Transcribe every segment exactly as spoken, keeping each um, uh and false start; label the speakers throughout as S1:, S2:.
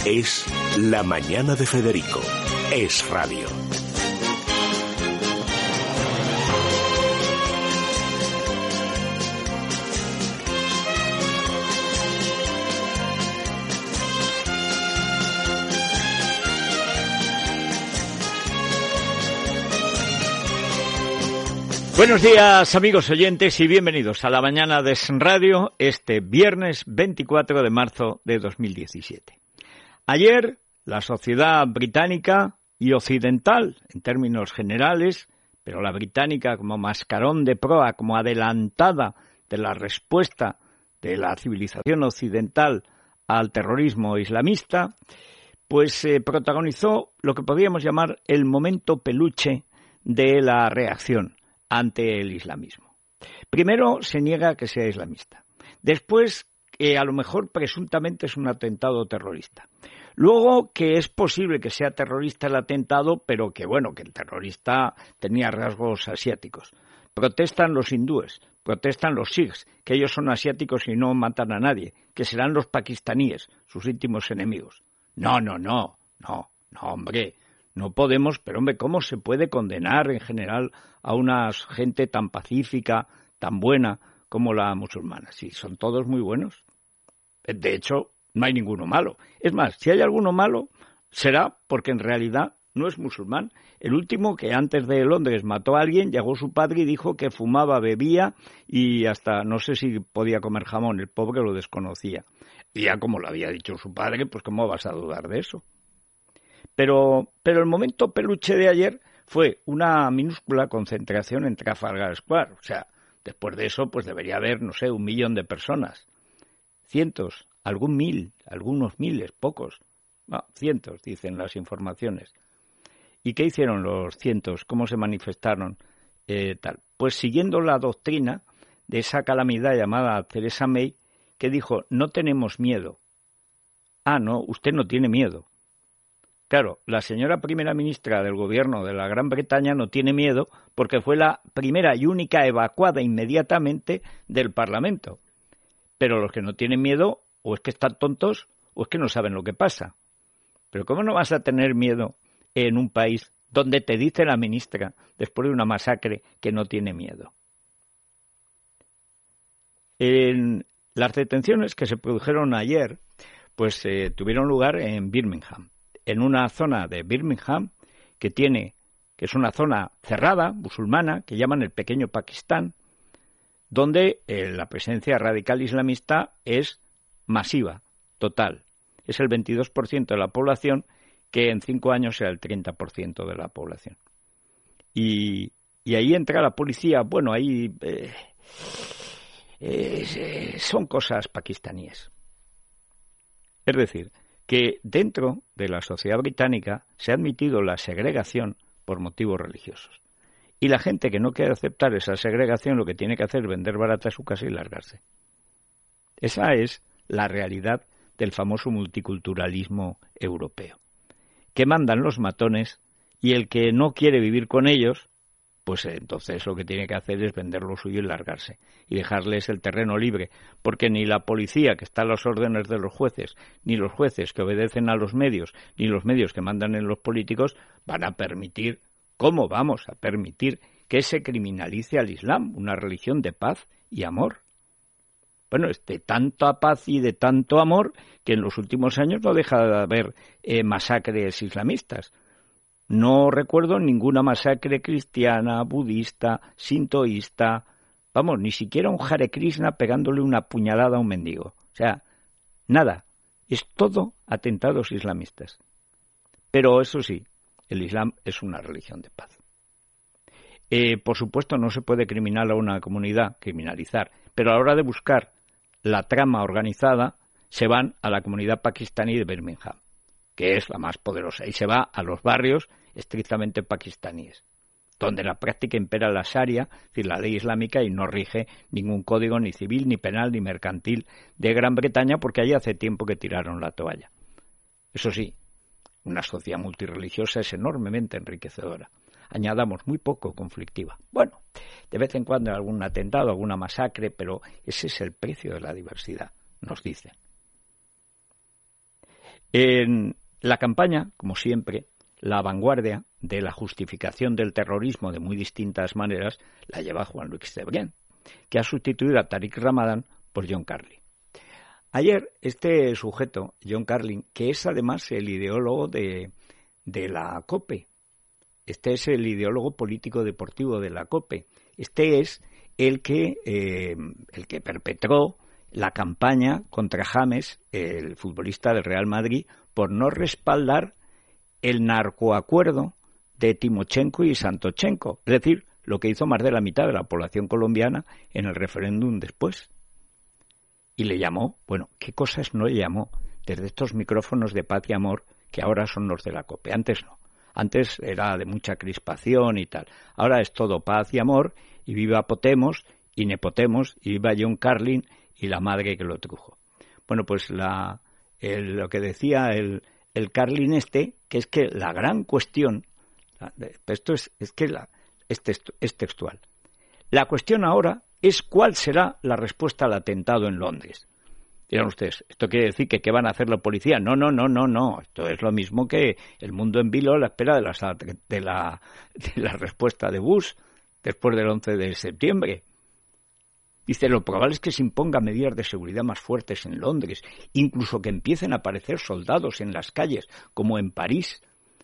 S1: Es La Mañana de Federico. Es radio.
S2: Buenos días, amigos oyentes, y bienvenidos a La Mañana de Es Radio, este viernes veinticuatro de marzo de dos mil diecisiete. Ayer, la sociedad británica y occidental, en términos generales, pero la británica como mascarón de proa, como adelantada de la respuesta de la civilización occidental al terrorismo islamista, pues eh, protagonizó lo que podríamos llamar el momento peluche de la reacción ante el islamismo. Primero, se niega que sea islamista. Después, que a lo mejor presuntamente es un atentado terrorista. Luego, que es posible que sea terrorista el atentado, pero que, bueno, que el terrorista tenía rasgos asiáticos. Protestan los hindúes, protestan los sikhs, que ellos son asiáticos y no matan a nadie, que serán los pakistaníes, sus íntimos enemigos. No, no, no, no, no, hombre. No podemos, pero hombre, ¿cómo se puede condenar en general a una gente tan pacífica, tan buena como la musulmana? Sí, son todos muy buenos. De hecho, no hay ninguno malo. Es más, si hay alguno malo, será porque en realidad no es musulmán. El último que antes de Londres mató a alguien, llegó su padre y dijo que fumaba, bebía y hasta no sé si podía comer jamón. El pobre lo desconocía. Y ya como lo había dicho su padre, pues ¿cómo vas a dudar de eso? Pero, pero el momento peluche de ayer fue una minúscula concentración en Trafalgar Square. O sea, después de eso, pues debería haber, no sé, un millón de personas. Cientos, algún mil, algunos miles, pocos. No, cientos, dicen las informaciones. ¿Y qué hicieron los cientos? ¿Cómo se manifestaron? Eh, tal. Pues siguiendo la doctrina de esa calamidad llamada Theresa May, que dijo, no tenemos miedo. Ah, no, usted no tiene miedo. Claro, la señora primera ministra del gobierno de la Gran Bretaña no tiene miedo porque fue la primera y única evacuada inmediatamente del Parlamento. Pero los que no tienen miedo o es que están tontos o es que no saben lo que pasa. Pero ¿cómo no vas a tener miedo en un país donde te dice la ministra, después de una masacre, que no tiene miedo? En las detenciones que se produjeron ayer, pues eh, tuvieron lugar en Birmingham. En una zona de Birmingham que tiene, que es una zona cerrada, musulmana, que llaman el pequeño Pakistán, donde eh, la presencia radical islamista es masiva, total. Es el veintidós por ciento de la población, que en cinco años será el treinta por ciento de la población. Y, y ahí entra la policía, bueno, ahí eh, eh, son cosas pakistaníes. Es decir, que dentro de la sociedad británica se ha admitido la segregación por motivos religiosos. Y la gente que no quiere aceptar esa segregación lo que tiene que hacer es vender barata su casa y largarse. Esa es la realidad del famoso multiculturalismo europeo. Que mandan los matones y el que no quiere vivir con ellos, pues entonces lo que tiene que hacer es vender lo suyo y largarse y dejarles el terreno libre, porque ni la policía que está a las órdenes de los jueces, ni los jueces que obedecen a los medios, ni los medios que mandan en los políticos van a permitir, ¿cómo vamos a permitir que se criminalice al Islam, una religión de paz y amor? Bueno, es de tanta paz y de tanto amor que en los últimos años no deja de haber eh, masacres islamistas. No recuerdo ninguna masacre cristiana, budista, sintoísta, vamos, ni siquiera un Hare Krishna pegándole una puñalada a un mendigo. O sea, nada. Es todo atentados islamistas. Pero eso sí, el Islam es una religión de paz. Eh, por supuesto, no se puede criminalizar a una comunidad, criminalizar, pero a la hora de buscar la trama organizada, se van a la comunidad pakistaní de Birmingham, que es la más poderosa, y se va a los barrios estrictamente pakistaníes, donde en la práctica impera la Sharia, es decir, la ley islámica, y no rige ningún código ni civil, ni penal, ni mercantil de Gran Bretaña, porque allí hace tiempo que tiraron la toalla. Eso sí, una sociedad multirreligiosa es enormemente enriquecedora. Añadamos muy poco conflictiva. Bueno, de vez en cuando algún atentado, alguna masacre, pero ese es el precio de la diversidad, nos dicen. En la campaña, como siempre, la vanguardia de la justificación del terrorismo de muy distintas maneras la lleva Juan Luis Cebrián, que ha sustituido a Tariq Ramadan por John Carlin. Ayer este sujeto, John Carlin, que es además el ideólogo de, de la COPE, este es el ideólogo político deportivo de la COPE, este es el que, eh, el que perpetró la campaña contra James, el futbolista del Real Madrid, por no respaldar el narcoacuerdo de Timochenko y Santochenko, es decir, lo que hizo más de la mitad de la población colombiana en el referéndum después. Y le llamó, bueno, ¿qué cosas no le llamó desde estos micrófonos de paz y amor que ahora son los de la COPE? Antes no, antes era de mucha crispación y tal. Ahora es todo paz y amor, y viva Potemos y Nepotemos, y viva John Carlin y la madre que lo trujo. Bueno, pues la, el, lo que decía el, el Carlin este, que es que la gran cuestión, esto es, es que la, es, textu, es textual, la cuestión ahora es cuál será la respuesta al atentado en Londres. Dirán ustedes, ¿esto quiere decir que qué van a hacer la policía? No, no, no, no, no. Esto es lo mismo que el mundo en vilo a la espera de la, de la, de la respuesta de Bush después del once de septiembre. Dice, lo probable es que se impongan medidas de seguridad más fuertes en Londres, incluso que empiecen a aparecer soldados en las calles, como en París.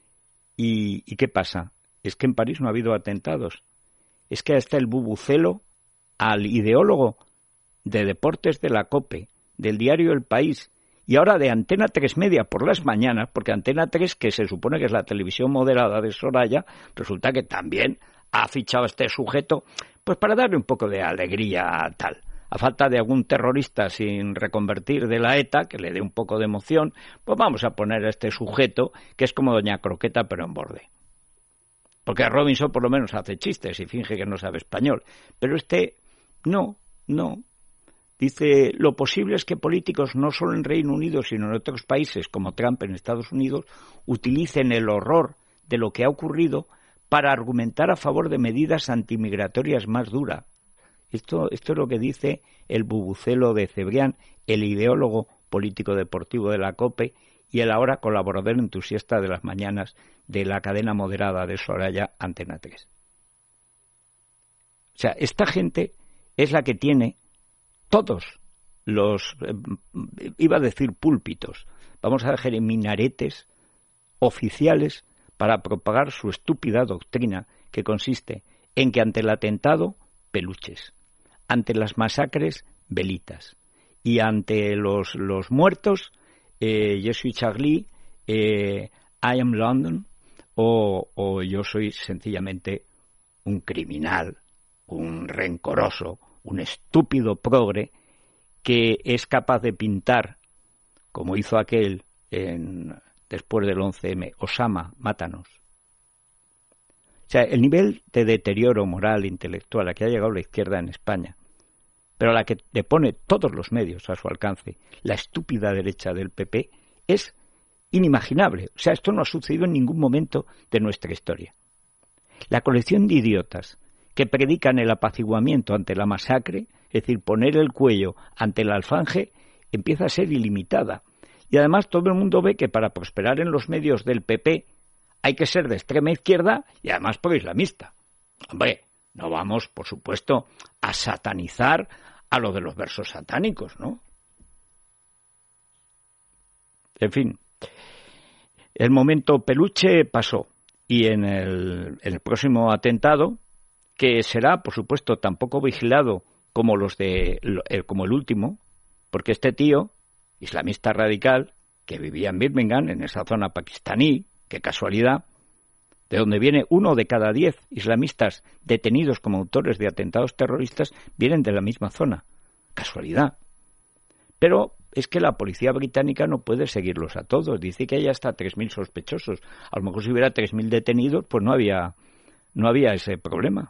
S2: ¿Y, y qué pasa? Es que en París no ha habido atentados. Es que hasta el bubucelo al ideólogo de deportes de la COPE, del diario El País, y ahora de Antena tres Media por las mañanas, porque Antena tres, que se supone que es la televisión moderada de Soraya, resulta que también ha fichado a este sujeto, pues para darle un poco de alegría tal. A falta de algún terrorista sin reconvertir de la ETA, que le dé un poco de emoción, pues vamos a poner a este sujeto, que es como Doña Croqueta, pero en borde. Porque Robinson por lo menos hace chistes y finge que no sabe español. Pero este, no, no. Dice, lo posible es que políticos no solo en Reino Unido, sino en otros países, como Trump en Estados Unidos, utilicen el horror de lo que ha ocurrido para argumentar a favor de medidas antimigratorias más duras. Esto, esto es lo que dice el bubucelo de Cebrián, el ideólogo político deportivo de la COPE y el ahora colaborador entusiasta de las mañanas de la cadena moderada de Soraya, Antena tres. O sea, esta gente es la que tiene todos los, eh, iba a decir púlpitos, vamos a dejar en minaretes oficiales para propagar su estúpida doctrina que consiste en que ante el atentado, peluches, ante las masacres, velitas, y ante los, los muertos, eh, yo soy Charlie, eh, I am London, o, o yo soy sencillamente un criminal, un rencoroso, un estúpido progre que es capaz de pintar, como hizo aquel en, después del once eme, Osama, mátanos. O sea, el nivel de deterioro moral e intelectual a que ha llegado la izquierda en España, pero a la que le pone todos los medios a su alcance, la estúpida derecha del P P, es inimaginable. O sea, esto no ha sucedido en ningún momento de nuestra historia. La colección de idiotas que predican el apaciguamiento ante la masacre, es decir, poner el cuello ante el alfanje, empieza a ser ilimitada. Y además todo el mundo ve que para prosperar en los medios del P P hay que ser de extrema izquierda y además pro-islamista. Hombre, no vamos, por supuesto, a satanizar a lo de los versos satánicos, ¿no? En fin, el momento peluche pasó y en el, en el próximo atentado, que será, por supuesto, tan poco vigilado como los de como el último, porque este tío, islamista radical, que vivía en Birmingham, en esa zona pakistaní, qué casualidad, de donde viene uno de cada diez islamistas detenidos como autores de atentados terroristas, vienen de la misma zona. Casualidad. Pero es que la policía británica no puede seguirlos a todos. Dice que hay hasta tres mil sospechosos. A lo mejor si hubiera tres mil detenidos, pues no había, no había ese problema.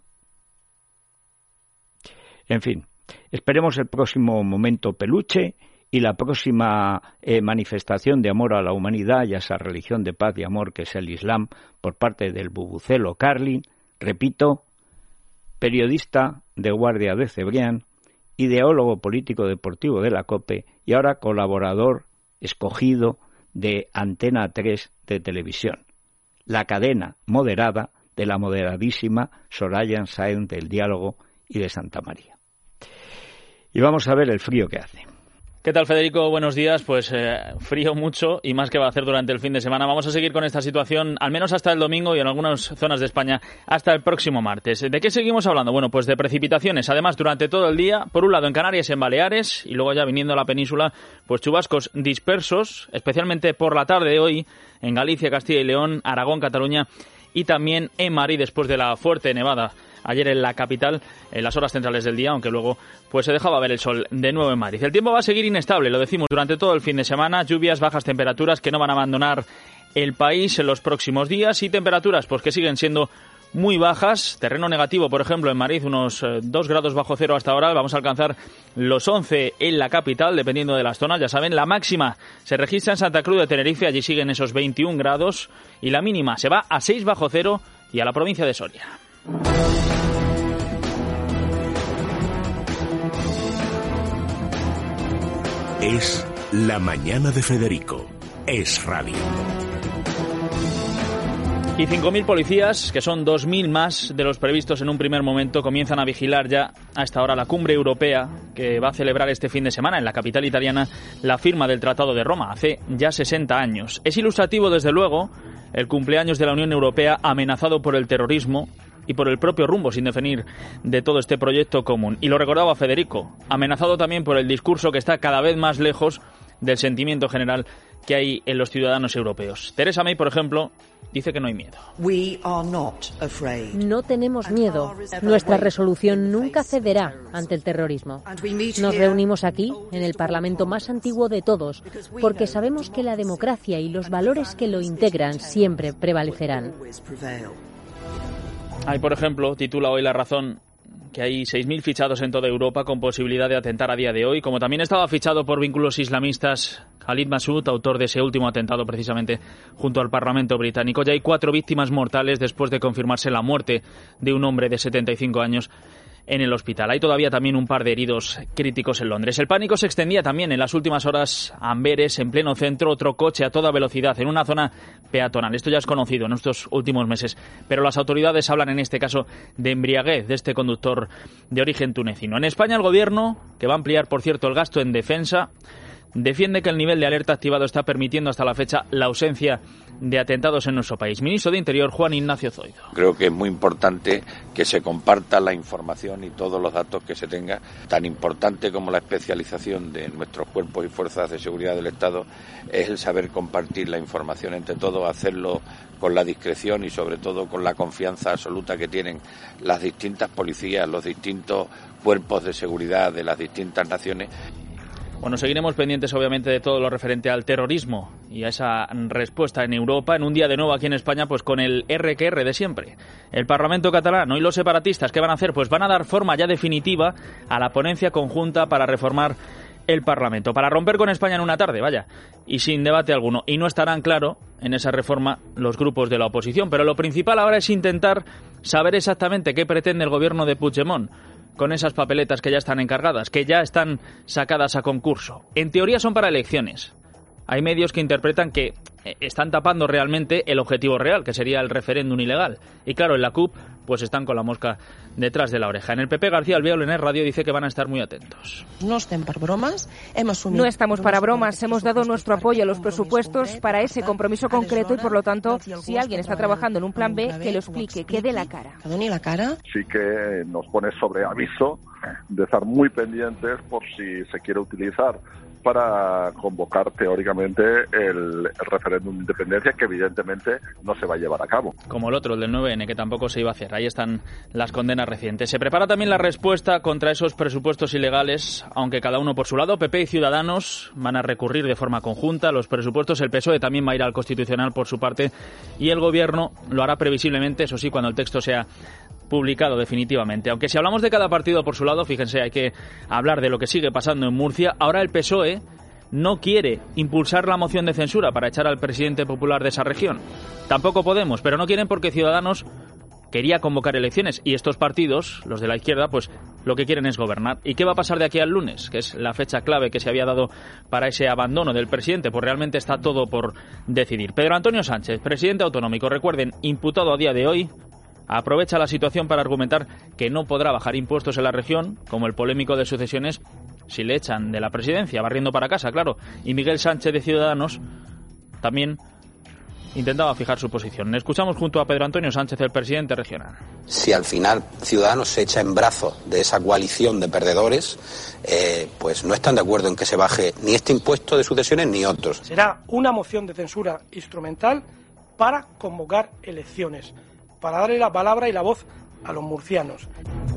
S2: En fin, esperemos el próximo momento peluche y la próxima eh, manifestación de amor a la humanidad y a esa religión de paz y amor que es el Islam por parte del bubucelo Carlin, repito, periodista de guardia de Cebrián, ideólogo político deportivo de la COPE y ahora colaborador escogido de Antena tres de televisión, la cadena moderada de la moderadísima Soraya Sáenz del Diálogo y de Santa María. Y vamos a ver el frío que hace.
S3: ¿Qué tal, Federico? Buenos días. Pues eh, frío mucho y más que va a hacer durante el fin de semana. Vamos a seguir con esta situación, al menos hasta el domingo y en algunas zonas de España hasta el próximo martes. ¿De qué seguimos hablando? Bueno, pues de precipitaciones. Además, durante todo el día, por un lado en Canarias y en Baleares, y luego ya viniendo a la península, pues chubascos dispersos, especialmente por la tarde de hoy en Galicia, Castilla y León, Aragón, Cataluña y también en Madrid después de la fuerte nevada ayer en la capital, en las horas centrales del día, aunque luego pues se dejaba ver el sol de nuevo en Madrid. El tiempo va a seguir inestable, lo decimos, durante todo el fin de semana. Lluvias, bajas temperaturas que no van a abandonar el país en los próximos días y temperaturas pues que siguen siendo muy bajas. Terreno negativo, por ejemplo, en Madrid, unos eh, dos grados bajo cero hasta ahora. Vamos a alcanzar los once en la capital, dependiendo de las zonas. Ya saben, la máxima se registra en Santa Cruz de Tenerife, allí siguen esos veintiún grados, y la mínima se va a seis bajo cero y a la provincia de Soria.
S1: Es La Mañana de Federico. Es radio.
S3: Y cinco mil policías, que son dos mil más de los previstos en un primer momento, comienzan a vigilar ya a esta hora la cumbre europea que va a celebrar este fin de semana en la capital italiana la firma del Tratado de Roma, hace ya sesenta años. Es ilustrativo, desde luego, el cumpleaños de la Unión Europea amenazado por el terrorismo y por el propio rumbo sin definir de todo este proyecto común. Y lo recordaba Federico, amenazado también por el discurso que está cada vez más lejos del sentimiento general que hay en los ciudadanos europeos. Theresa May, por ejemplo, dice que no hay miedo.
S4: No tenemos miedo. Nuestra resolución nunca cederá ante el terrorismo. Nos reunimos aquí, en el Parlamento más antiguo de todos, porque sabemos que la democracia y los valores que lo integran siempre prevalecerán.
S3: Hay, por ejemplo, titula hoy La Razón, que hay seis mil fichados en toda Europa con posibilidad de atentar a día de hoy, como también estaba fichado por vínculos islamistas Khalid Massoud, autor de ese último atentado precisamente junto al Parlamento británico. Ya hay cuatro víctimas mortales después de confirmarse la muerte de un hombre de setenta y cinco años en el hospital. Hay todavía también un par de heridos críticos en Londres. El pánico se extendía también en las últimas horas a Amberes, en pleno centro, otro coche a toda velocidad en una zona peatonal. Esto ya es conocido en estos últimos meses, pero las autoridades hablan en este caso de embriaguez de este conductor de origen tunecino. En España, el gobierno, que va a ampliar, por cierto, el gasto en defensa, defiende que el nivel de alerta activado está permitiendo hasta la fecha la ausencia de atentados en nuestro país. Ministro de Interior, Juan Ignacio Zoido.
S5: Creo que es muy importante que se comparta la información y todos los datos que se tenga, tan importante como la especialización de nuestros cuerpos y fuerzas de seguridad del Estado, es el saber compartir la información entre todos, hacerlo con la discreción y sobre todo con la confianza absoluta que tienen las distintas policías, los distintos cuerpos de seguridad de las distintas naciones.
S3: Bueno, seguiremos pendientes obviamente de todo lo referente al terrorismo y a esa respuesta en Europa, en un día de nuevo aquí en España, pues con el erre que erre de siempre. El Parlamento catalán y los separatistas, ¿qué van a hacer? Pues van a dar forma ya definitiva a la ponencia conjunta para reformar el Parlamento, para romper con España en una tarde, vaya, y sin debate alguno. Y no estarán, claro, en esa reforma los grupos de la oposición, pero lo principal ahora es intentar saber exactamente qué pretende el gobierno de Puigdemont con esas papeletas que ya están encargadas, que ya están sacadas a concurso. En teoría son para elecciones. Hay medios que interpretan que están tapando realmente el objetivo real, que sería el referéndum ilegal. Y claro, en la C U P pues están con la mosca detrás de la oreja. En el P P, García Albiol en el radio dice que van a estar muy atentos.
S6: No estén para bromas. Hemos
S7: no estamos para bromas. Hemos dado nuestro apoyo a los presupuestos para ese compromiso concreto y, por lo tanto, si alguien está trabajando en un plan B, que lo explique, que dé la cara.
S6: ¿Que dé la cara?
S8: Sí que nos pone sobre aviso de estar muy pendientes por si se quiere utilizar para convocar teóricamente el, el referéndum de independencia, que evidentemente no se va a llevar a cabo.
S3: Como el otro, el del nueve ene, que tampoco se iba a hacer. Ahí están las condenas recientes. Se prepara también la respuesta contra esos presupuestos ilegales, aunque cada uno por su lado. P P y Ciudadanos van a recurrir de forma conjunta a los presupuestos. El P S O E también va a ir al Constitucional por su parte y el Gobierno lo hará previsiblemente, eso sí, cuando el texto sea publicado definitivamente. Aunque si hablamos de cada partido por su lado, fíjense, hay que hablar de lo que sigue pasando en Murcia. Ahora el P S O E no quiere impulsar la moción de censura para echar al presidente popular de esa región. Tampoco Podemos, pero no quieren porque Ciudadanos quería convocar elecciones y estos partidos, los de la izquierda, pues lo que quieren es gobernar. ¿Y qué va a pasar de aquí al lunes? Que es la fecha clave que se había dado para ese abandono del presidente. Pues realmente está todo por decidir. Pedro Antonio Sánchez, presidente autonómico, recuerden, imputado a día de hoy, aprovecha la situación para argumentar que no podrá bajar impuestos en la región, como el polémico de sucesiones, si le echan de la presidencia, barriendo para casa, claro. Y Miguel Sánchez de Ciudadanos también intentaba fijar su posición. Escuchamos junto a Pedro Antonio Sánchez, el presidente regional.
S9: Si al final Ciudadanos se echa en brazos de esa coalición de perdedores, eh, pues no están de acuerdo en que se baje ni este impuesto de sucesiones ni otros.
S10: Será una moción de censura instrumental para convocar elecciones, para darle la palabra y la voz a los murcianos.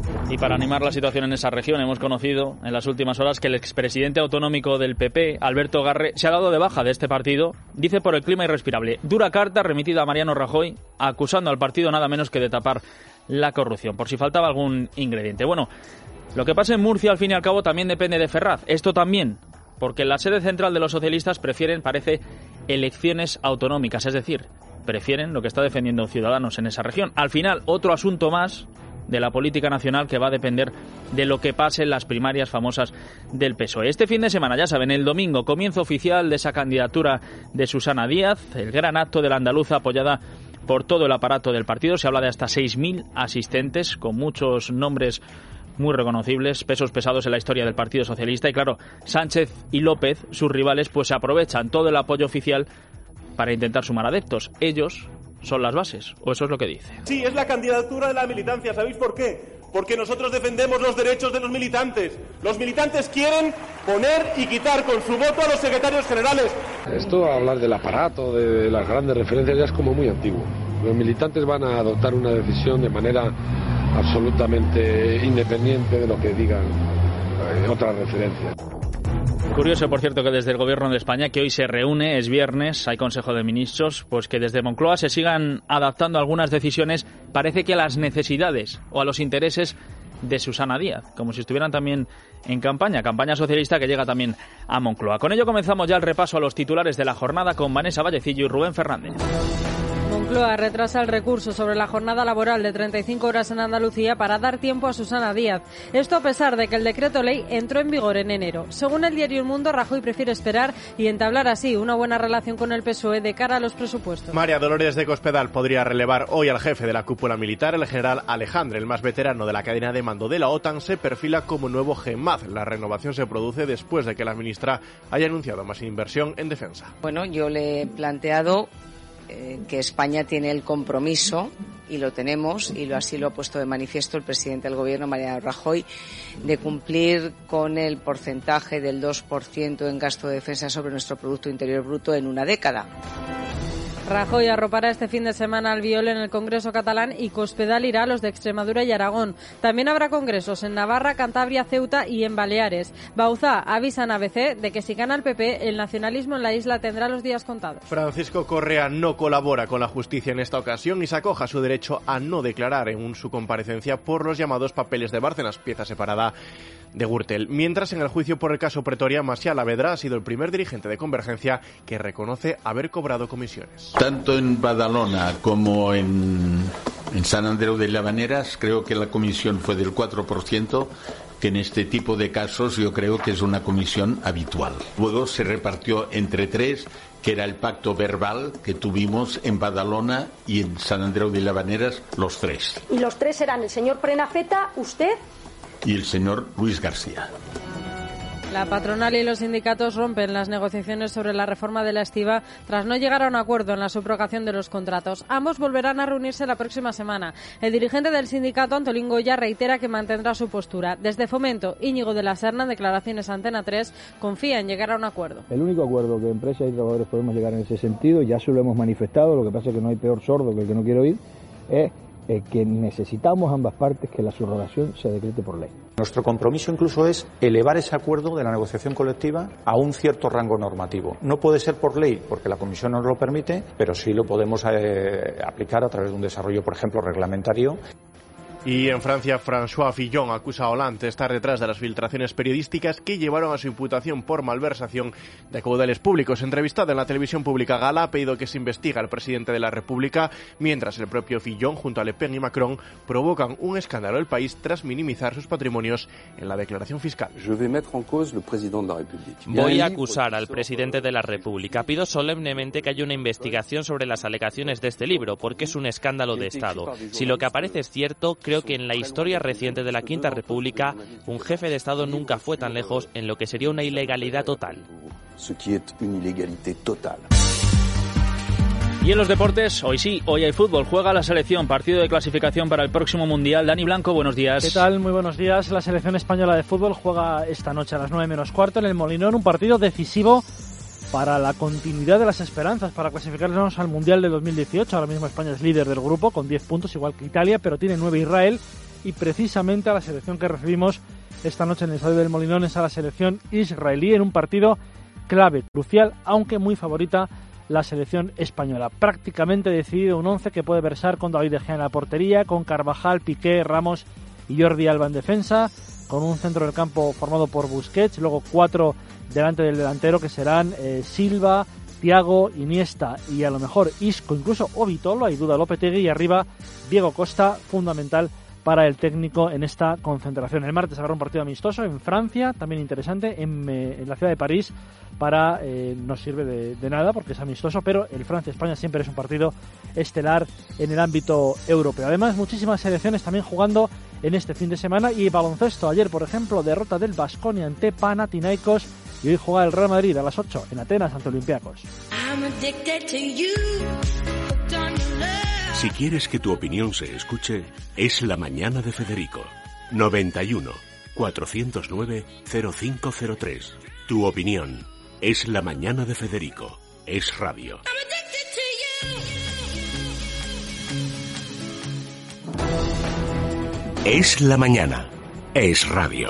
S3: Y para animar la situación en esa región, hemos conocido en las últimas horas que el expresidente autonómico del P P, Alberto Garre, se ha dado de baja de este partido, dice por el clima irrespirable. Dura carta remitida a Mariano Rajoy, acusando al partido nada menos que de tapar la corrupción, por si faltaba algún ingrediente. Bueno, lo que pasa en Murcia, al fin y al cabo, también depende de Ferraz. Esto también, porque en la sede central de los socialistas prefieren, parece, elecciones autonómicas, es decir, prefieren lo que está defendiendo Ciudadanos en esa región. Al final, otro asunto más de la política nacional que va a depender de lo que pase en las primarias famosas del P S O E. Este fin de semana, ya saben, el domingo, comienzo oficial de esa candidatura de Susana Díaz, el gran acto de la andaluza apoyada por todo el aparato del partido. Se habla de hasta seis mil asistentes, con muchos nombres muy reconocibles, pesos pesados en la historia del Partido Socialista. Y claro, Sánchez y López, sus rivales, pues aprovechan todo el apoyo oficial para intentar sumar adeptos. Ellos son las bases, o eso es lo que dice.
S11: Sí, es la candidatura de la militancia. ¿Sabéis por qué? Porque nosotros defendemos los derechos de los militantes. Los militantes quieren poner y quitar con su voto a los secretarios generales.
S12: Esto, hablar del aparato, de las grandes referencias, ya es como muy antiguo. Los militantes van a adoptar una decisión de manera absolutamente independiente de lo que digan eh, otras referencias.
S3: Curioso, por cierto, que desde el Gobierno de España, que hoy se reúne, es viernes, hay Consejo de Ministros, pues que desde Moncloa se sigan adaptando algunas decisiones, parece que a las necesidades o a los intereses de Susana Díaz, como si estuvieran también en campaña, campaña socialista que llega también a Moncloa. Con ello comenzamos ya el repaso a los titulares de la jornada con Vanessa Vallecillo y Rubén Fernández.
S13: Moncloa retrasa el recurso sobre la jornada laboral de treinta y cinco horas en Andalucía para dar tiempo a Susana Díaz. Esto a pesar de que el decreto ley entró en vigor en enero. Según el diario El Mundo, Rajoy prefiere esperar y entablar así una buena relación con el P S O E de cara a los presupuestos.
S14: María Dolores de Cospedal podría relevar hoy al jefe de la cúpula militar, el general Alejandre, el más veterano de la cadena de mando de la OTAN, se perfila como nuevo GEMAD. La renovación se produce después de que la ministra haya anunciado más inversión en defensa.
S15: Bueno, yo le he planteado Eh, que España tiene el compromiso, y lo tenemos, y lo así lo ha puesto de manifiesto el presidente del Gobierno, Mariano Rajoy, de cumplir con el porcentaje del dos por ciento en gasto de defensa sobre nuestro Producto Interior Bruto en una década.
S13: Rajoy arropará este fin de semana al Biol en el Congreso catalán y Cospedal irá a los de Extremadura y Aragón. También habrá congresos en Navarra, Cantabria, Ceuta y en Baleares. Bauzá avisa en A B C de que si gana el P P, el nacionalismo en la isla tendrá los días contados.
S14: Francisco Correa no colabora con la justicia en esta ocasión y se acoge a su derecho a no declarar en su comparecencia por los llamados papeles de Bárcenas, pieza separada de Gürtel. Mientras, en el juicio por el caso Pretoria, Macià Lavedra ha sido el primer dirigente de Convergencia que reconoce haber cobrado comisiones.
S16: Tanto en Badalona como en, en San Andreu de Llavaneras, creo que la comisión fue del cuatro por ciento, que en este tipo de casos yo creo que es una comisión habitual. Luego se repartió entre tres, que era el pacto verbal que tuvimos en Badalona y en San Andreu de Llavaneras, los tres.
S17: Y los tres eran el señor Prenafeta, usted
S16: y el señor Luis García.
S13: La patronal y los sindicatos rompen las negociaciones sobre la reforma de la estiba tras no llegar a un acuerdo en la subrogación de los contratos. Ambos volverán a reunirse la próxima semana. El dirigente del sindicato, Antolín Goya, reitera que mantendrá su postura. Desde Fomento, Íñigo de la Serna, en declaraciones a Antena tres, confía en llegar a un acuerdo.
S18: El único acuerdo que empresas y trabajadores podemos llegar en ese sentido, ya se lo hemos manifestado, lo que pasa es que no hay peor sordo que el que no quiere oír, es Eh, que necesitamos ambas partes que la subrogación se decrete por ley.
S19: Nuestro compromiso incluso es elevar ese acuerdo de la negociación colectiva a un cierto rango normativo. No puede ser por ley, porque la Comisión no nos lo permite, pero sí lo podemos eh, aplicar a través de un desarrollo, por ejemplo, reglamentario.
S14: Y en Francia, François Fillon acusa a Hollande de estar detrás de las filtraciones periodísticas que llevaron a su imputación por malversación de caudales públicos. Entrevistado en la televisión pública Gala, ha pedido que se investigue al presidente de la República, mientras el propio Fillon, junto a Le Pen y Macron, provocan un escándalo del país tras minimizar sus patrimonios en la declaración fiscal.
S20: Voy a acusar al presidente de la República. Pido solemnemente que haya una investigación sobre las alegaciones de este libro, porque es un escándalo de Estado. Si lo que aparece es cierto, creo que en la historia reciente de la Quinta República, un jefe de Estado nunca fue tan lejos en lo que sería una ilegalidad total.
S3: Y en los deportes, hoy sí, hoy hay fútbol. Juega la selección, partido de clasificación para el próximo Mundial. Dani Blanco, buenos días.
S21: ¿Qué tal? Muy buenos días. La selección española de fútbol juega esta noche a las nueve menos cuarto en el Molinón, un partido decisivo para la continuidad de las esperanzas, para clasificarnos al Mundial de dos mil dieciocho. Ahora mismo España es líder del grupo con diez puntos, igual que Italia, pero tiene nueve Israel, y precisamente a la selección que recibimos esta noche en el Estadio del Molinón es a la selección israelí en un partido clave, crucial, aunque muy favorita la selección española. Prácticamente decidido un once que puede versar con David De Gea en la portería, con Carvajal, Piqué, Ramos y Jordi Alba en defensa, con un centro del campo formado por Busquets, luego cuatro delante del delantero que serán eh, Silva, Thiago, Iniesta y a lo mejor Isco, incluso o Vitolo, hay duda Lopetegui, y arriba Diego Costa, fundamental para el técnico en esta concentración. El martes habrá un partido amistoso en Francia, también interesante, en, eh, en la ciudad de París, para eh, no sirve de, de nada porque es amistoso, pero el Francia-España siempre es un partido estelar en el ámbito europeo. Además, muchísimas selecciones también jugando en este fin de semana, y baloncesto. Ayer, por ejemplo, derrota del Baskonia ante Panathinaikos, y hoy juega el Real Madrid a las ocho en Atenas ante Olympiacos.
S1: Si quieres que tu opinión se escuche, es La Mañana de Federico. noventa y uno, cuatrocientos nueve, cero cinco cero tres. Tu opinión es La Mañana de Federico. Es radio. Es la mañana. Es radio.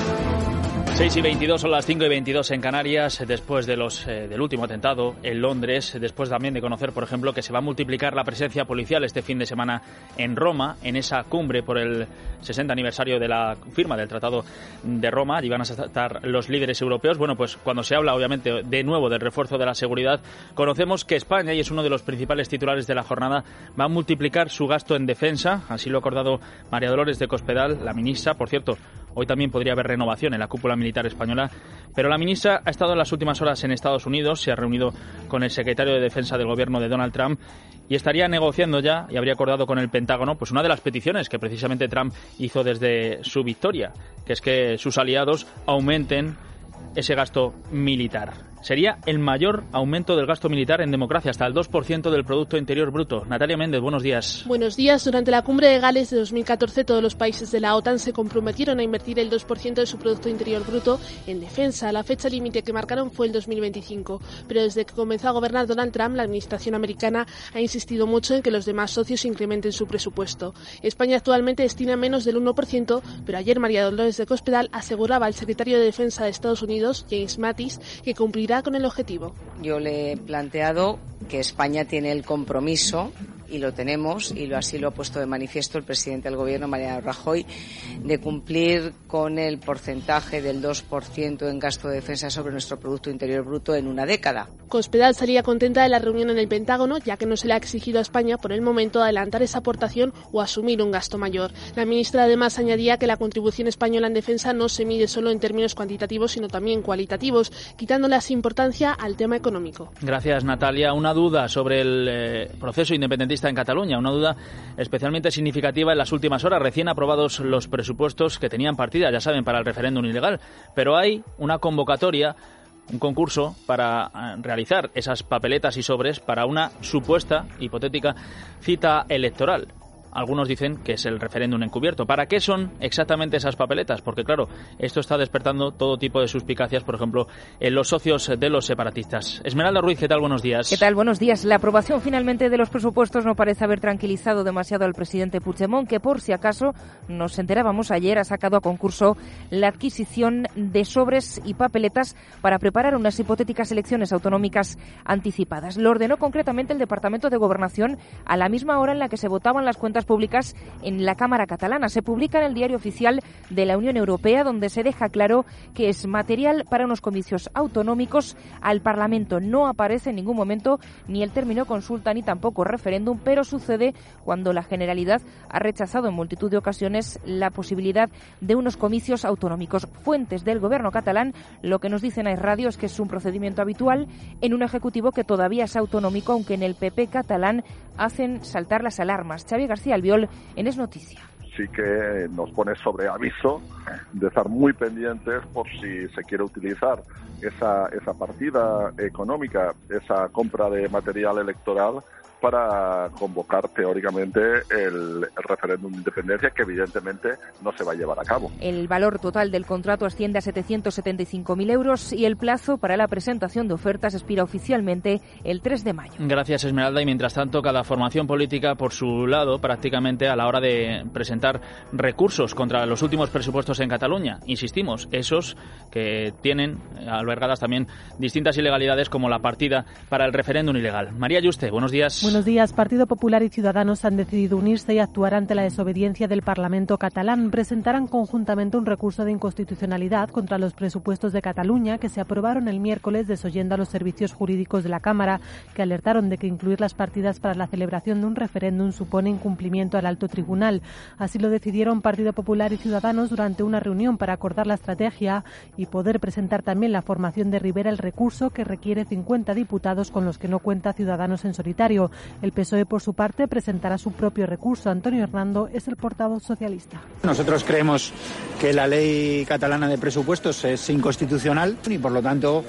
S3: seis y veintidós, son las cinco y veintidós en Canarias, después de los eh, del último atentado en Londres, después también de conocer, por ejemplo, que se va a multiplicar la presencia policial este fin de semana en Roma, en esa cumbre por el sesenta aniversario de la firma del Tratado de Roma. Allí van a estar los líderes europeos. Bueno, pues cuando se habla, obviamente, de nuevo del refuerzo de la seguridad, conocemos que España, y es uno de los principales titulares de la jornada, va a multiplicar su gasto en defensa. Así lo ha acordado María Dolores de Cospedal, la ministra. Por cierto, hoy también podría haber renovación en la cúpula militar española, pero la ministra ha estado en las últimas horas en Estados Unidos, se ha reunido con el secretario de Defensa del gobierno de Donald Trump y estaría negociando ya, y habría acordado con el Pentágono, pues una de las peticiones que precisamente Trump hizo desde su victoria, que es que sus aliados aumenten ese gasto militar. Sería el mayor aumento del gasto militar en democracia, hasta el dos por ciento del Producto Interior Bruto. Natalia Méndez, buenos días.
S22: Buenos días. Durante la cumbre de Gales de dos mil catorce, todos los países de la OTAN se comprometieron a invertir el dos por ciento de su Producto Interior Bruto en defensa. La fecha límite que marcaron fue el dos mil veinticinco. Pero desde que comenzó a gobernar Donald Trump, la administración americana ha insistido mucho en que los demás socios incrementen su presupuesto. España actualmente destina menos del uno por ciento, pero ayer María Dolores de Cospedal aseguraba al secretario de Defensa de Estados Unidos, James Mattis, que cumplirá con el objetivo.
S15: Yo le he planteado que España tiene el compromiso, y lo tenemos, y lo así lo ha puesto de manifiesto el presidente del Gobierno, Mariano Rajoy, de cumplir con el porcentaje del dos por ciento en gasto de defensa sobre nuestro Producto Interior Bruto en una década.
S22: Cospedal salía contenta de la reunión en el Pentágono, ya que no se le ha exigido a España por el momento adelantar esa aportación o asumir un gasto mayor. La ministra además añadía que la contribución española en defensa no se mide solo en términos cuantitativos, sino también cualitativos, quitándole así importancia al tema económico.
S3: Gracias, Natalia. Una duda sobre el eh, proceso independentista en Cataluña, una duda especialmente significativa en las últimas horas, recién aprobados los presupuestos que tenían partida, ya saben, para el referéndum ilegal, pero hay una convocatoria, un concurso para realizar esas papeletas y sobres para una supuesta, hipotética cita electoral. Algunos dicen que es el referéndum encubierto. ¿Para qué son exactamente esas papeletas? Porque, claro, esto está despertando todo tipo de suspicacias, por ejemplo, en los socios de los separatistas. Esmeralda Ruiz, ¿qué tal? Buenos días.
S7: ¿Qué tal? Buenos días. La aprobación finalmente de los presupuestos no parece haber tranquilizado demasiado al presidente Puigdemont, que por si acaso, nos enterábamos ayer, ha sacado a concurso la adquisición de sobres y papeletas para preparar unas hipotéticas elecciones autonómicas anticipadas. Lo ordenó concretamente el Departamento de Gobernación a la misma hora en la que se votaban las cuentas públicas en la Cámara catalana. Se publica en el Diario Oficial de la Unión Europea, donde se deja claro que es material para unos comicios autonómicos al Parlamento. No aparece en ningún momento ni el término consulta ni tampoco referéndum, pero sucede cuando la Generalidad ha rechazado en multitud de ocasiones la posibilidad de unos comicios autonómicos. Fuentes del gobierno catalán lo que nos dicen a Es Radio es que es un procedimiento habitual en un ejecutivo que todavía es autonómico, aunque en el P P catalán hacen saltar las alarmas. Xavi García Albiol en Es Noticia.
S8: Sí que nos pone sobre aviso de estar muy pendientes por si se quiere utilizar esa, esa partida económica, esa compra de material electoral para convocar teóricamente el, el referéndum de independencia, que evidentemente no se va a llevar a cabo.
S7: El valor total del contrato asciende a setecientos setenta y cinco mil euros y el plazo para la presentación de ofertas expira oficialmente el tres de mayo.
S3: Gracias, Esmeralda. Y mientras tanto, cada formación política por su lado, prácticamente a la hora de presentar recursos contra los últimos presupuestos en Cataluña. Insistimos, esos que tienen albergadas también distintas ilegalidades, como la partida para el referéndum ilegal. María Yuste, buenos días.
S2: Buenos días. Partido Popular y Ciudadanos han decidido unirse y actuar ante la desobediencia del Parlamento catalán. Presentarán conjuntamente un recurso de inconstitucionalidad contra los presupuestos de Cataluña que se aprobaron el miércoles, desoyendo a los servicios jurídicos de la Cámara, que alertaron de que incluir las partidas para la celebración de un referéndum supone incumplimiento al alto tribunal. Así lo decidieron Partido Popular y Ciudadanos durante una reunión para acordar la estrategia y poder presentar también la formación de Rivera el recurso que requiere cincuenta diputados, con los que no cuenta Ciudadanos en solitario. El P S O E, por su parte, presentará su propio recurso. Antonio Hernando es el portavoz socialista.
S4: Nosotros creemos que la ley catalana de presupuestos es inconstitucional y, por lo tanto,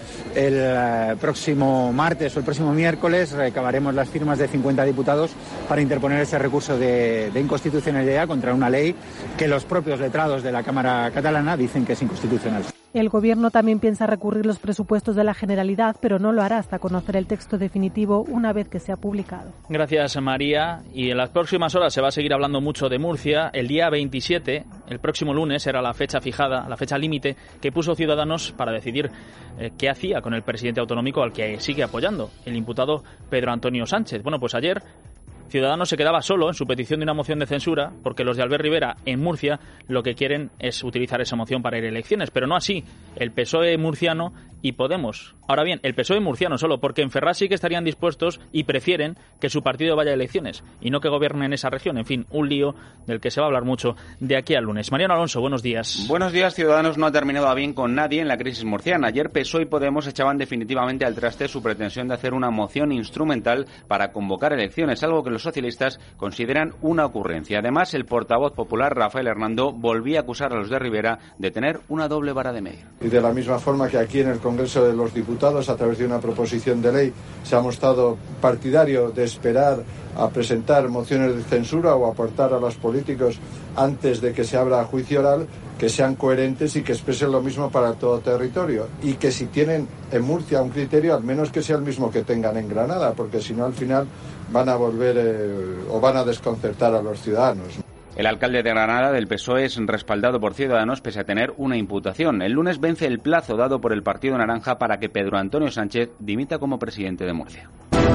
S4: el próximo martes o el próximo miércoles recabaremos las firmas de cincuenta diputados para interponer ese recurso de, de inconstitucionalidad contra una ley que los propios letrados de la Cámara catalana dicen que es inconstitucional.
S2: El Gobierno también piensa recurrir los presupuestos de la Generalidad, pero no lo hará hasta conocer el texto definitivo una vez que sea publicado.
S3: Gracias, María. Y en las próximas horas se va a seguir hablando mucho de Murcia. El día veintisiete, el próximo lunes, era la fecha fijada, la fecha límite que puso Ciudadanos para decidir eh, qué hacía con el presidente autonómico, al que sigue apoyando, el imputado Pedro Antonio Sánchez. Bueno, pues ayer Ciudadanos se quedaba solo en su petición de una moción de censura, porque los de Albert Rivera en Murcia lo que quieren es utilizar esa moción para ir a elecciones, pero no así el P S O E murciano y Podemos. Ahora bien, el P S O E murciano solo, porque en Ferraz sí que estarían dispuestos y prefieren que su partido vaya a elecciones y no que gobierne en esa región. En fin, un lío del que se va a hablar mucho de aquí al lunes. Mariano Alonso, buenos días.
S23: Buenos días. Ciudadanos no ha terminado a bien con nadie en la crisis murciana. Ayer P S O E y Podemos echaban definitivamente al traste su pretensión de hacer una moción instrumental para convocar elecciones, algo que los socialistas consideran una ocurrencia. Además, el portavoz popular, Rafael Hernando, volvía a acusar a los de Rivera de tener una doble vara de medir.
S24: Y de la misma forma que aquí en el Congreso de los Diputados, a través de una proposición de ley, se ha mostrado partidario de esperar a presentar mociones de censura o aportar a los políticos antes de que se abra juicio oral, que sean coherentes y que expresen lo mismo para todo territorio. Y que si tienen en Murcia un criterio, al menos que sea el mismo que tengan en Granada, porque si no, al final van a volver eh, o van a desconcertar a los ciudadanos.
S23: El alcalde de Granada del P S O E es respaldado por Ciudadanos pese a tener una imputación. El lunes vence el plazo dado por el Partido Naranja para que Pedro Antonio Sánchez dimita como presidente de Murcia.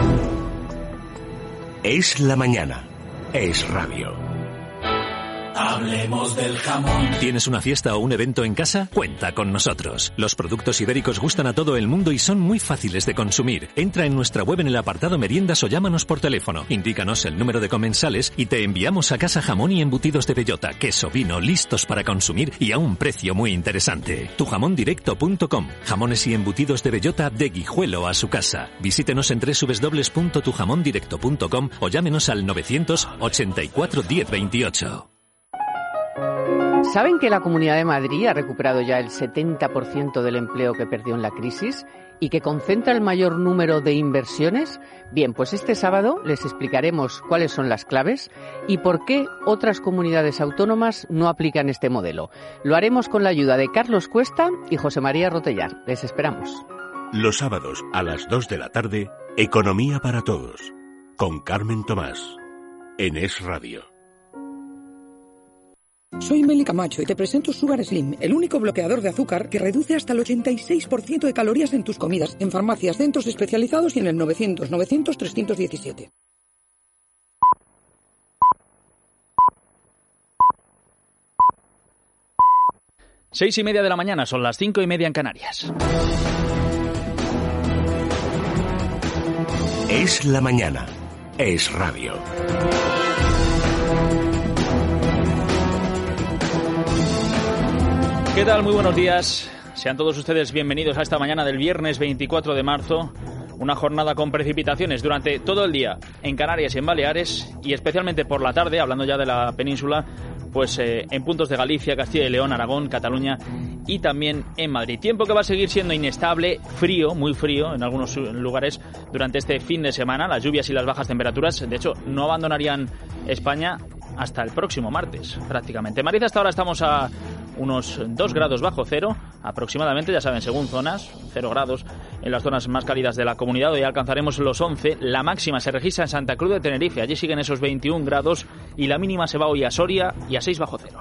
S1: Es la mañana. Es radio.
S25: Hablemos del jamón. ¿Tienes una fiesta o un evento en casa? Cuenta con nosotros. Los productos ibéricos gustan a todo el mundo y son muy fáciles de consumir. Entra en nuestra web en el apartado meriendas o llámanos por teléfono. Indícanos el número de comensales y te enviamos a casa jamón y embutidos de bellota, queso, vino, listos para consumir y a un precio muy interesante. tu jamón directo punto com. Jamones y embutidos de bellota de Guijuelo a su casa. Visítenos en doble u doble u doble u punto tu jamón directo punto com o llámenos al novecientos ochenta y cuatro diez veintiocho.
S26: ¿Saben que la Comunidad de Madrid ha recuperado ya el setenta por ciento del empleo que perdió en la crisis y que concentra el mayor número de inversiones? Bien, pues este sábado les explicaremos cuáles son las claves y por qué otras comunidades autónomas no aplican este modelo. Lo haremos con la ayuda de Carlos Cuesta y José María Rotellar. Les esperamos.
S1: Los sábados a las dos de la tarde, Economía para Todos, con Carmen Tomás, en Es Radio.
S27: Soy Meli Camacho y te presento Sugar Slim, el único bloqueador de azúcar que reduce hasta el ochenta y seis por ciento de calorías en tus comidas, en farmacias, centros especializados y en el novecientos novecientos trescientos diecisiete.
S3: Seis y media de la mañana, son las cinco y media en Canarias.
S1: Es la mañana. Es radio.
S3: ¿Qué tal? Muy buenos días. Sean todos ustedes bienvenidos a esta mañana del viernes veinticuatro de marzo. Una jornada con precipitaciones durante todo el día en Canarias y en Baleares, y especialmente por la tarde, hablando ya de la península, pues eh, en puntos de Galicia, Castilla y León, Aragón, Cataluña y también en Madrid. Tiempo que va a seguir siendo inestable, frío, muy frío en algunos lugares durante este fin de semana. Las lluvias y las bajas temperaturas, de hecho, no abandonarían España hasta el próximo martes, prácticamente. En Madrid hasta ahora estamos a unos dos grados bajo cero, aproximadamente, ya saben, según zonas, cero grados en las zonas más cálidas de la comunidad. Hoy alcanzaremos los once, la máxima se registra en Santa Cruz de Tenerife, allí siguen esos veintiún grados, y la mínima se va hoy a Soria y a seis bajo cero.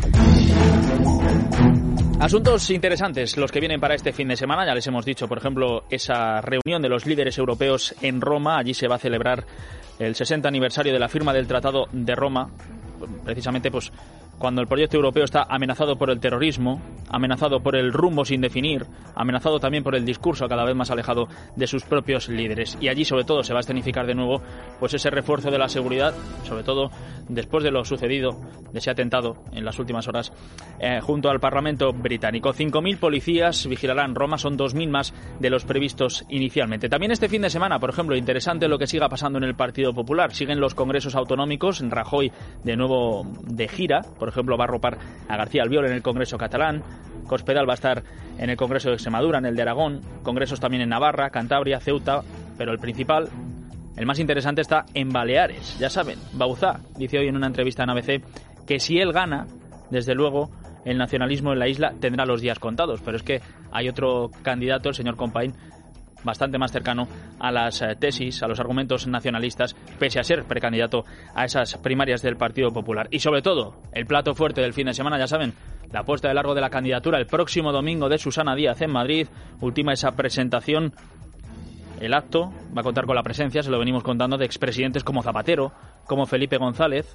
S3: Asuntos interesantes los que vienen para este fin de semana. Ya les hemos dicho, por ejemplo, esa reunión de los líderes europeos en Roma. Allí se va a celebrar el sesenta aniversario de la firma del Tratado de Roma, precisamente pues cuando el proyecto europeo está amenazado por el terrorismo, amenazado por el rumbo sin definir, amenazado también por el discurso cada vez más alejado de sus propios líderes. Y allí, sobre todo, se va a escenificar de nuevo pues ese refuerzo de la seguridad, sobre todo después de lo sucedido, de ese atentado en las últimas horas, eh, junto al Parlamento británico. cinco mil policías vigilarán Roma, son dos mil más de los previstos inicialmente. También este fin de semana, por ejemplo, interesante lo que siga pasando en el Partido Popular. Siguen los congresos autonómicos, Rajoy de nuevo de gira, por ejemplo, va a arropar a García Albiol en el Congreso catalán, Cospedal va a estar en el Congreso de Extremadura, en el de Aragón, congresos también en Navarra, Cantabria, Ceuta, pero el principal, el más interesante, está en Baleares. Ya saben, Bauzá dice hoy en una entrevista en A B C que si él gana, desde luego, el nacionalismo en la isla tendrá los días contados, pero es que hay otro candidato, el señor Compain, bastante más cercano a las tesis, a los argumentos nacionalistas, pese a ser precandidato a esas primarias del Partido Popular. Y sobre todo, el plato fuerte del fin de semana, ya saben, la puesta de largo de la candidatura el próximo domingo de Susana Díaz en Madrid. Última esa presentación. El acto va a contar con la presencia, se lo venimos contando, de expresidentes como Zapatero, como Felipe González,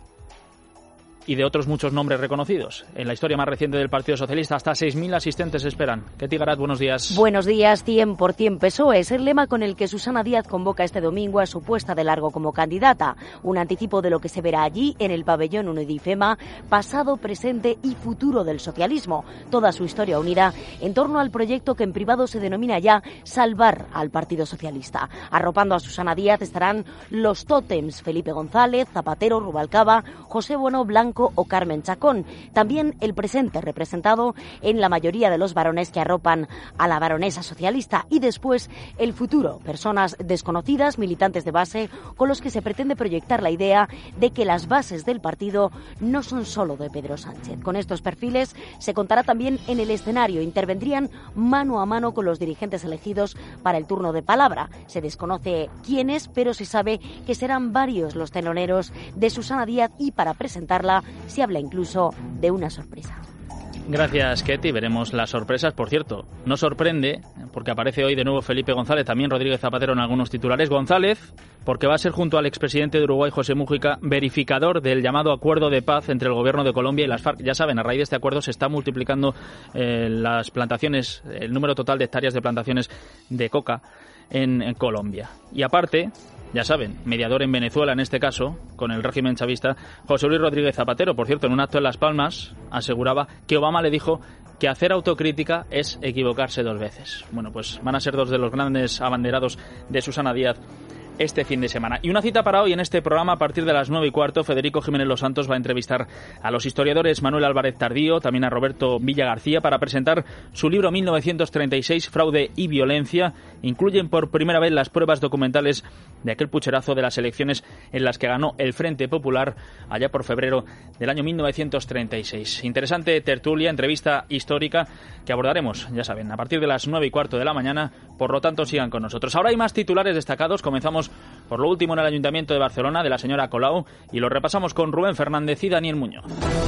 S3: y de otros muchos nombres reconocidos. En la historia más reciente del Partido Socialista, hasta seis mil asistentes esperan. Ketty Garat, buenos días.
S5: Buenos días. cien por ciento P S O E es el lema con el que Susana Díaz convoca este domingo a su puesta de largo como candidata. Un anticipo de lo que se verá allí en el pabellón uno de IFEMA, pasado, presente y futuro del socialismo. Toda su historia unida en torno al proyecto que en privado se denomina ya Salvar al Partido Socialista. Arropando a Susana Díaz estarán los tótems Felipe González, Zapatero, Rubalcaba, José Bueno, Blanco o Carmen Chacón. También el presente representado en la mayoría de los varones que arropan a la baronesa socialista, y después el futuro, personas desconocidas, militantes de base, con los que se pretende proyectar la idea de que las bases del partido no son solo de Pedro Sánchez. Con estos perfiles se contará también en el escenario, intervendrían mano a mano con los dirigentes elegidos para el turno de palabra. Se desconoce quiénes, pero se sabe que serán varios los teloneros de Susana Díaz, y para presentarla se habla incluso de una sorpresa.
S3: Gracias, Ketty. Veremos las sorpresas. Por cierto, no sorprende, porque aparece hoy de nuevo Felipe González, también Rodríguez Zapatero en algunos titulares. González, porque va a ser, junto al expresidente de Uruguay, José Mújica, verificador del llamado acuerdo de paz entre el gobierno de Colombia y las FARC. Ya saben, a raíz de este acuerdo se está multiplicando eh, las plantaciones, el número total de hectáreas de plantaciones de coca en, en Colombia. Y aparte, ya saben, mediador en Venezuela, en este caso, con el régimen chavista, José Luis Rodríguez Zapatero. Por cierto, en un acto en Las Palmas aseguraba que Obama le dijo que hacer autocrítica es equivocarse dos veces. Bueno, pues van a ser dos de los grandes abanderados de Susana Díaz este fin de semana. Y una cita para hoy en este programa: a partir de las nueve y cuarto, Federico Jiménez Los Santos va a entrevistar a los historiadores Manuel Álvarez Tardío, también a Roberto Villa García, para presentar su libro mil novecientos treinta y seis, Fraude y Violencia. Incluyen por primera vez las pruebas documentales de aquel pucherazo de las elecciones en las que ganó el Frente Popular allá por febrero del año mil novecientos treinta y seis. Interesante tertulia, entrevista histórica que abordaremos, ya saben, a partir de las nueve y cuarto de la mañana. Por lo tanto, sigan con nosotros. Ahora hay más titulares destacados. Comenzamos por lo último en el Ayuntamiento de Barcelona, de la señora Colau, y lo repasamos con Rubén Fernández y Daniel Muñoz.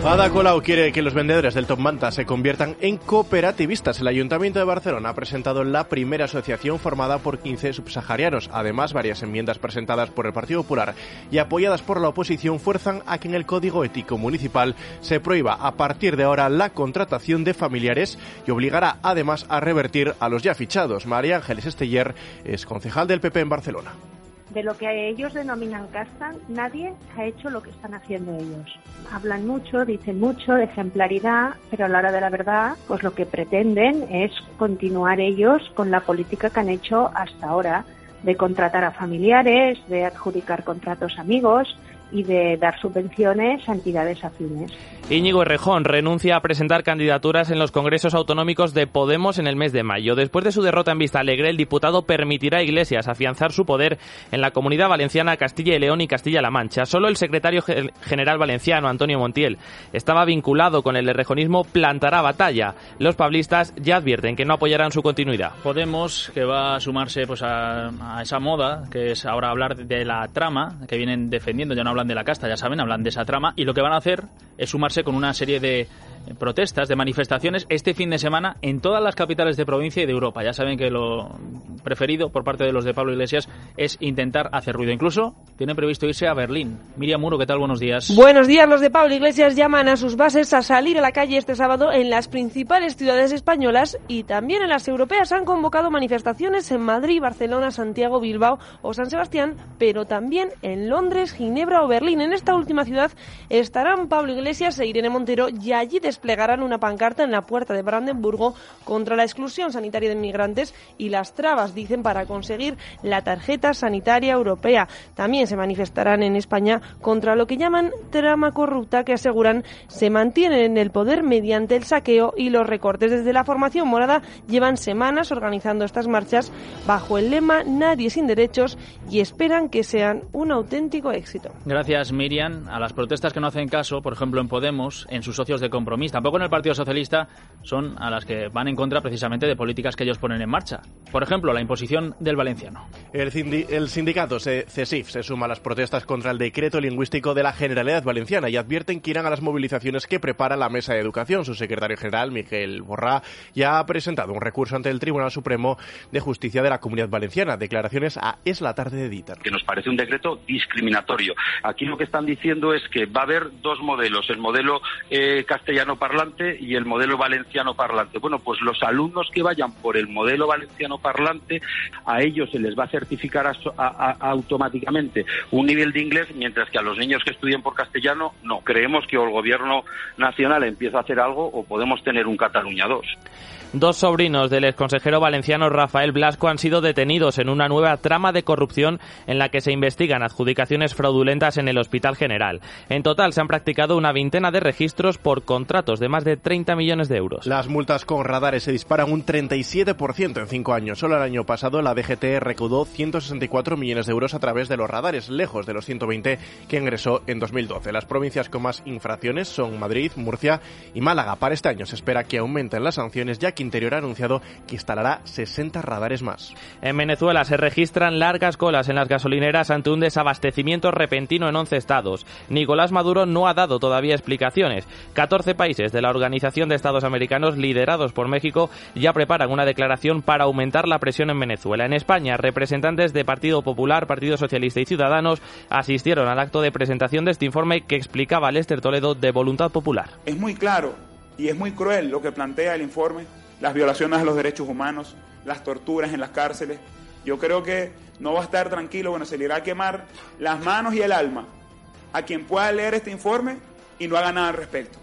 S14: Ada Colau quiere que los vendedores del Top Manta se conviertan en cooperativistas. El Ayuntamiento de Barcelona ha presentado la primera asociación formada por quince subsaharianos. Además, varias enmiendas presentadas por el Partido Popular y apoyadas por la oposición fuerzan a que en el Código Ético Municipal se prohíba a partir de ahora la contratación de familiares y obligará además a revertir a los ya fichados. María Ángeles Esteller es concejal del P P en Barcelona.
S6: De lo que ellos denominan casta, nadie ha hecho lo que están haciendo ellos. Hablan mucho, dicen mucho de ejemplaridad, pero a la hora de la verdad, pues lo que pretenden es continuar ellos con la política que han hecho hasta ahora, de contratar a familiares, de adjudicar contratos a amigos y de dar subvenciones a entidades afines.
S20: Íñigo Errejón renuncia a presentar candidaturas en los congresos autonómicos de Podemos en el mes de mayo. Después de su derrota en Vistalegre, el diputado permitirá a Iglesias afianzar su poder en la Comunidad Valenciana, Castilla y León y Castilla-La Mancha. Solo el secretario general valenciano, Antonio Montiel, estaba vinculado con el errejonismo, plantará batalla. Los pablistas ya advierten que no apoyarán su continuidad.
S3: Podemos, que va a sumarse pues a, a esa moda, que es ahora hablar de la trama, que vienen defendiendo, ya no hablan de la casta, ya saben, hablan de esa trama, y lo que van a hacer es sumarse con una serie de protestas, de manifestaciones este fin de semana en todas las capitales de provincia y de Europa. Ya saben que lo preferido por parte de los de Pablo Iglesias es intentar hacer ruido. Incluso tienen previsto irse a Berlín. Miriam Muro, ¿qué tal? Buenos días.
S9: Buenos días. Los de Pablo Iglesias llaman a sus bases a salir a la calle este sábado en las principales ciudades españolas y también en las europeas. Han convocado manifestaciones en Madrid, Barcelona, Santiago, Bilbao o San Sebastián, pero también en Londres, Ginebra o Berlín. En esta última ciudad estarán Pablo Iglesias e Irene Montero y allí desplegarán una pancarta en la puerta de Brandenburgo contra la exclusión sanitaria de inmigrantes y las trabas, dicen, para conseguir la tarjeta sanitaria europea. También se manifestarán en España contra lo que llaman trama corrupta, que aseguran se mantiene en el poder mediante el saqueo y los recortes. Desde la formación morada llevan semanas organizando estas marchas bajo el lema Nadie sin derechos y esperan que sean un auténtico éxito.
S3: Gracias, Miriam. A las protestas que no hacen caso, por ejemplo en Podemos, en sus socios de Compromís, tampoco en el Partido Socialista, son a las que van en contra precisamente de políticas que ellos ponen en marcha. Por ejemplo, la imposición del valenciano.
S14: El, cindi- el sindicato CESIF se suma a las protestas contra el decreto lingüístico de la Generalidad Valenciana y advierten que irán a las movilizaciones que prepara la Mesa de Educación. Su secretario general, Miguel Borrá, ya ha presentado un recurso ante el Tribunal Supremo de Justicia de la Comunidad Valenciana. Declaraciones a Es la Tarde de Dieter.
S10: Que nos parece un decreto discriminatorio. Aquí lo que están diciendo es que va a haber dos modelos, el modelo eh, castellano parlante y el modelo valenciano parlante. Bueno, pues los alumnos que vayan por el modelo valenciano parlante, a ellos se les va a certificar a, a, a, automáticamente un nivel de inglés, mientras que a los niños que estudien por castellano, no. Creemos que o el gobierno nacional empieza a hacer algo o podemos tener un Cataluña dos.
S20: Dos sobrinos del exconsejero valenciano Rafael Blasco han sido detenidos en una nueva trama de corrupción en la que se investigan adjudicaciones fraudulentas en el Hospital General. En total se han practicado una veintena de registros por contratos de más de treinta millones de euros.
S14: Las multas con radares se disparan un treinta y siete por ciento en cinco años. Solo el año pasado la D G T recaudó ciento sesenta y cuatro millones de euros a través de los radares, lejos de los ciento veinte que ingresó en dos mil doce. Las provincias con más infracciones son Madrid, Murcia y Málaga. Para este año se espera que aumenten las sanciones, ya que Interior ha anunciado que instalará sesenta radares más.
S20: En Venezuela se registran largas colas en las gasolineras ante un desabastecimiento repentino en once estados. Nicolás Maduro no ha dado todavía explicaciones. catorce países de la Organización de Estados Americanos, liderados por México, ya preparan una declaración para aumentar la presión en Venezuela. En España, representantes de Partido Popular, Partido Socialista y Ciudadanos asistieron al acto de presentación de este informe que explicaba Lester Toledo de Voluntad Popular.
S11: Es muy claro y es muy cruel lo que plantea el informe. Las violaciones a los derechos humanos, las torturas en las cárceles. Yo creo que no va a estar tranquilo, bueno, se le irá a quemar las manos y el alma a quien pueda leer este informe y no haga nada al respecto.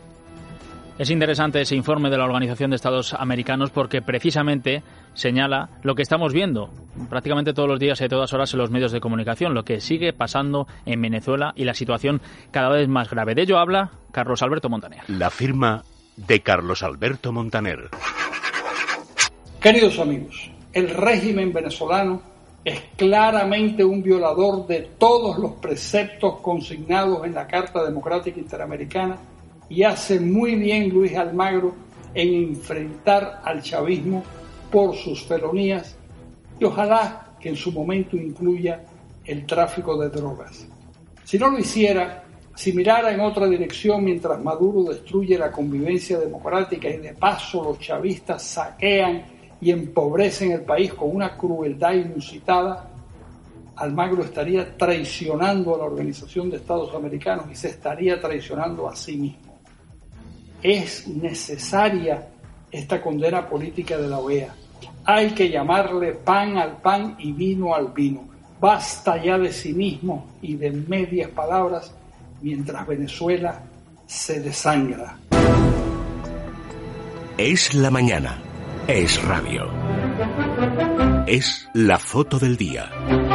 S3: Es interesante ese informe de la Organización de Estados Americanos porque precisamente señala lo que estamos viendo prácticamente todos los días y a todas horas en los medios de comunicación, lo que sigue pasando en Venezuela y la situación cada vez más grave. De ello habla Carlos Alberto Montaner.
S1: La firma de Carlos Alberto Montaner.
S12: Queridos amigos, el régimen venezolano es claramente un violador de todos los preceptos consignados en la Carta Democrática Interamericana y hace muy bien Luis Almagro en enfrentar al chavismo por sus felonías y ojalá que en su momento incluya el tráfico de drogas. Si no lo hiciera, Si mirara en otra dirección mientras Maduro destruye la convivencia democrática y de paso los chavistas saquean y empobrecen el país con una crueldad inusitada, Almagro estaría traicionando a la Organización de Estados Americanos y se estaría traicionando a sí mismo. Es necesaria esta condena política de la O E A. Hay que llamarle pan al pan y vino al vino. Basta ya de cinismo y de medias palabras mientras Venezuela se desangra.
S1: Es la mañana. Es radio. Es la foto del día.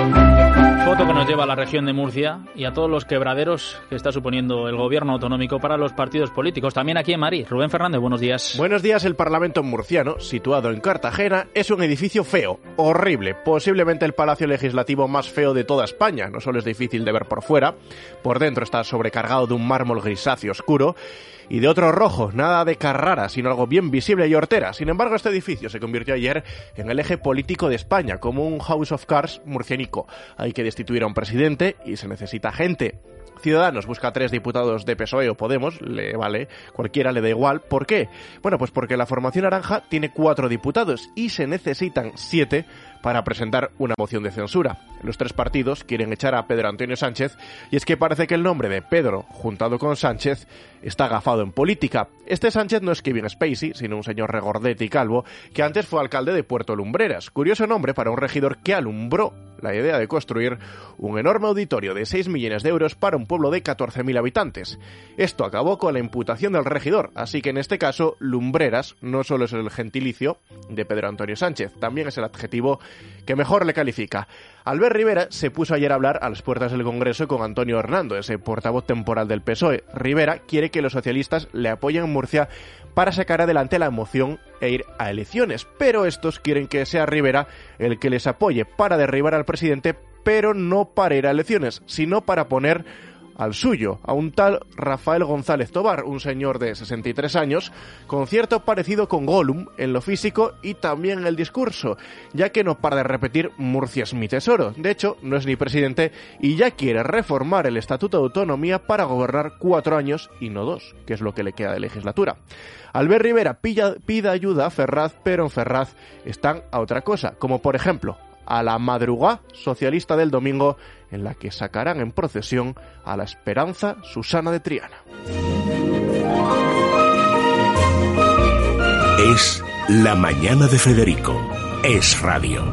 S3: Foto que nos lleva a la región de Murcia y a todos los quebraderos que está suponiendo el gobierno autonómico para los partidos políticos. También aquí en Madrid. Rubén Fernández, buenos días.
S14: Buenos días. El Parlamento murciano, situado en Cartagena, es un edificio feo, horrible, posiblemente el palacio legislativo más feo de toda España. No solo es difícil de ver por fuera, por dentro está sobrecargado de un mármol grisáceo oscuro y de otro rojo, nada de Carrara, sino algo bien visible y hortera. Sin embargo, este edificio se convirtió ayer en el eje político de España, como un House of Cards murcianico. Hay que destituir a un presidente y se necesita gente. Ciudadanos busca tres diputados de P S O E o Podemos, le vale, cualquiera le da igual. ¿Por qué? Bueno, pues porque la formación naranja tiene cuatro diputados y se necesitan siete para presentar una moción de censura. Los tres partidos quieren echar a Pedro Antonio Sánchez y es que parece que el nombre de Pedro, juntado con Sánchez, está agafado en política. Este Sánchez no es Kevin Spacey, sino un señor regordete y calvo que antes fue alcalde de Puerto Lumbreras. Curioso nombre para un regidor que alumbró la idea de construir un enorme auditorio de seis millones de euros para un pueblo de catorce mil habitantes. Esto acabó con la imputación del regidor, así que en este caso Lumbreras no solo es el gentilicio de Pedro Antonio Sánchez, también es el adjetivo que mejor le califica. Albert Rivera se puso ayer a hablar a las puertas del Congreso con Antonio Hernando, ese portavoz temporal del P S O E. Rivera quiere que los socialistas le apoyen en Murcia para sacar adelante la moción e ir a elecciones, pero estos quieren que sea Rivera el que les apoye para derribar al presidente, pero no para ir a elecciones, sino para poner al suyo, a un tal Rafael González Tobar, un señor de sesenta y tres años, con cierto parecido con Gollum en lo físico y también en el discurso, ya que no para de repetir Murcia es mi tesoro. De hecho, no es ni presidente y ya quiere reformar el Estatuto de Autonomía para gobernar cuatro años y no dos, que es lo que le queda de legislatura. Albert Rivera pilla, pide ayuda a Ferraz, pero en Ferraz están a otra cosa, como por ejemplo a la madrugada socialista del domingo, en la que sacarán en procesión a la Esperanza Susana de Triana.
S1: Es la mañana de Federico. Es radio.